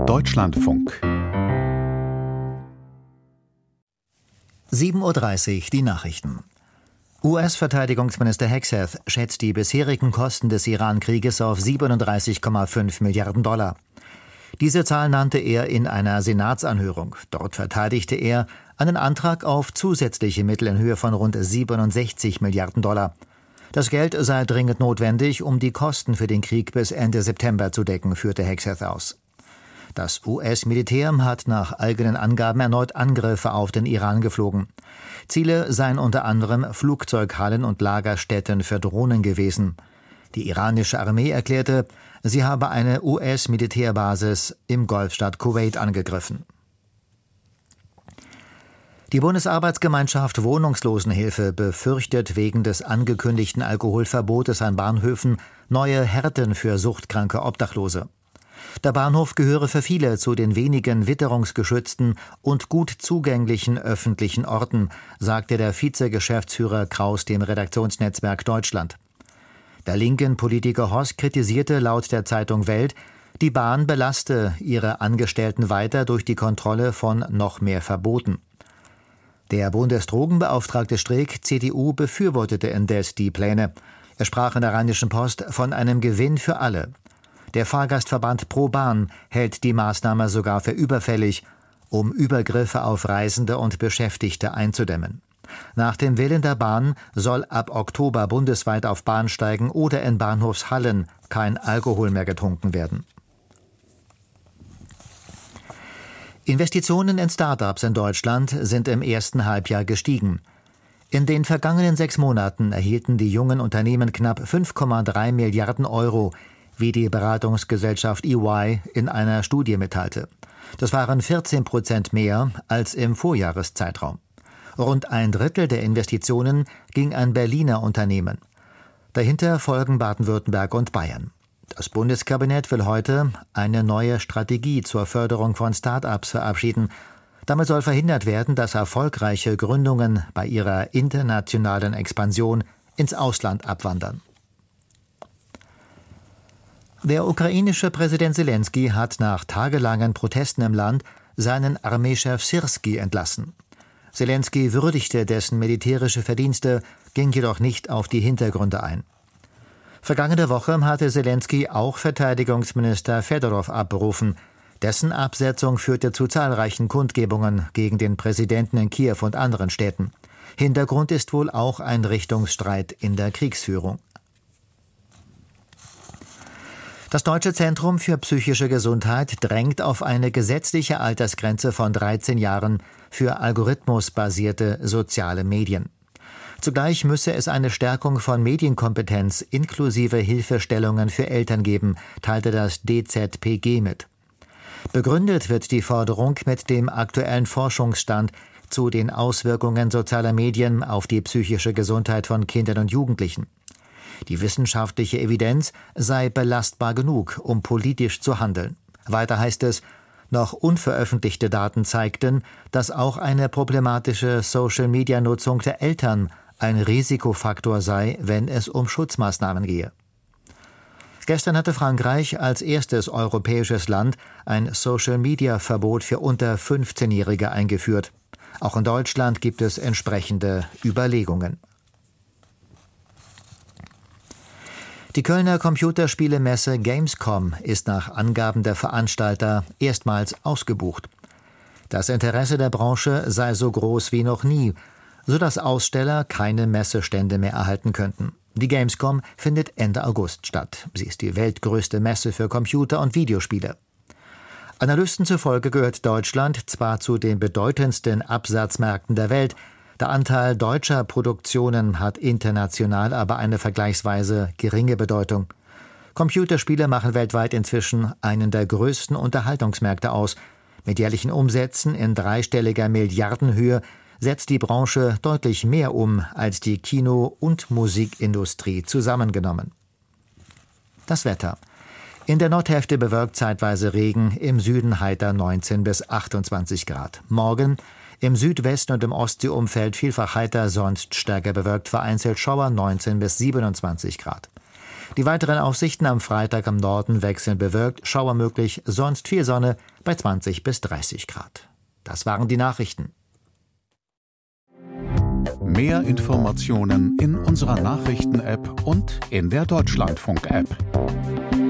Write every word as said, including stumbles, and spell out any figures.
Deutschlandfunk. sieben Uhr dreißig, die Nachrichten. U S-Verteidigungsminister Hegseth schätzt die bisherigen Kosten des Iran-Krieges auf siebenunddreißig Komma fünf Milliarden Dollar. Diese Zahl nannte er in einer Senatsanhörung. Dort verteidigte er einen Antrag auf zusätzliche Mittel in Höhe von rund siebenundsechzig Milliarden Dollar. Das Geld sei dringend notwendig, um die Kosten für den Krieg bis Ende September zu decken, führte Hegseth aus. Das U S-Militär hat nach eigenen Angaben erneut Angriffe auf den Iran geflogen. Ziele seien unter anderem Flugzeughallen und Lagerstätten für Drohnen gewesen. Die iranische Armee erklärte, sie habe eine U S-Militärbasis im Golfstaat Kuwait angegriffen. Die Bundesarbeitsgemeinschaft Wohnungslosenhilfe befürchtet wegen des angekündigten Alkoholverbotes an Bahnhöfen neue Härten für suchtkranke Obdachlose. Der Bahnhof gehöre für viele zu den wenigen witterungsgeschützten und gut zugänglichen öffentlichen Orten, sagte der Vize-Geschäftsführer Kraus dem Redaktionsnetzwerk Deutschland. Der linken Politiker Hoss kritisierte laut der Zeitung Welt, die Bahn belaste ihre Angestellten weiter durch die Kontrolle von noch mehr Verboten. Der Bundesdrogenbeauftragte Streeck, C D U, befürwortete indes die Pläne. Er sprach in der Rheinischen Post von einem Gewinn für alle. Der Fahrgastverband Pro Bahn hält die Maßnahme sogar für überfällig, um Übergriffe auf Reisende und Beschäftigte einzudämmen. Nach dem Willen der Bahn soll ab Oktober bundesweit auf Bahnsteigen oder in Bahnhofshallen kein Alkohol mehr getrunken werden. Investitionen in Start-ups in Deutschland sind im ersten Halbjahr gestiegen. In den vergangenen sechs Monaten erhielten die jungen Unternehmen knapp fünf Komma drei Milliarden Euro, wie die Beratungsgesellschaft E Y in einer Studie mitteilte. Das waren vierzehn Prozent mehr als im Vorjahreszeitraum. Rund ein Drittel der Investitionen ging an Berliner Unternehmen. Dahinter folgen Baden-Württemberg und Bayern. Das Bundeskabinett will heute eine neue Strategie zur Förderung von Start-ups verabschieden. Damit soll verhindert werden, dass erfolgreiche Gründungen bei ihrer internationalen Expansion ins Ausland abwandern. Der ukrainische Präsident Selenskyj hat nach tagelangen Protesten im Land seinen Armeechef Syrskij entlassen. Selenskyj würdigte dessen militärische Verdienste, ging jedoch nicht auf die Hintergründe ein. Vergangene Woche hatte Selenskyj auch Verteidigungsminister Fedorov abberufen. Dessen Absetzung führte zu zahlreichen Kundgebungen gegen den Präsidenten in Kiew und anderen Städten. Hintergrund ist wohl auch ein Richtungsstreit in der Kriegsführung. Das Deutsche Zentrum für psychische Gesundheit drängt auf eine gesetzliche Altersgrenze von dreizehn Jahren für algorithmusbasierte soziale Medien. Zugleich müsse es eine Stärkung von Medienkompetenz inklusive Hilfestellungen für Eltern geben, teilte das D Z P G mit. Begründet wird die Forderung mit dem aktuellen Forschungsstand zu den Auswirkungen sozialer Medien auf die psychische Gesundheit von Kindern und Jugendlichen. Die wissenschaftliche Evidenz sei belastbar genug, um politisch zu handeln. Weiter heißt es, noch unveröffentlichte Daten zeigten, dass auch eine problematische Social-Media-Nutzung der Eltern ein Risikofaktor sei, wenn es um Schutzmaßnahmen gehe. Gestern hatte Frankreich als erstes europäisches Land ein Social-Media-Verbot für unter fünfzehnjährige eingeführt. Auch in Deutschland gibt es entsprechende Überlegungen. Die Kölner Computerspielemesse Gamescom ist nach Angaben der Veranstalter erstmals ausgebucht. Das Interesse der Branche sei so groß wie noch nie, sodass Aussteller keine Messestände mehr erhalten könnten. Die Gamescom findet Ende August statt. Sie ist die weltgrößte Messe für Computer- und Videospiele. Analysten zufolge gehört Deutschland zwar zu den bedeutendsten Absatzmärkten der Welt, der Anteil deutscher Produktionen hat international aber eine vergleichsweise geringe Bedeutung. Computerspiele machen weltweit inzwischen einen der größten Unterhaltungsmärkte aus. Mit jährlichen Umsätzen in dreistelliger Milliardenhöhe setzt die Branche deutlich mehr um als die Kino- und Musikindustrie zusammengenommen. Das Wetter. In der Nordhälfte bewölkt zeitweise Regen, im Süden heiter neunzehn bis achtundzwanzig Grad. Morgen im Südwesten und im Ostseeumfeld vielfach heiter, sonst stärker bewölkt, vereinzelt Schauer neunzehn bis siebenundzwanzig Grad. Die weiteren Aussichten am Freitag am Norden wechseln bewölkt, Schauer möglich, sonst viel Sonne bei zwanzig bis dreißig Grad. Das waren die Nachrichten. Mehr Informationen in unserer Nachrichten-App und in der Deutschlandfunk-App.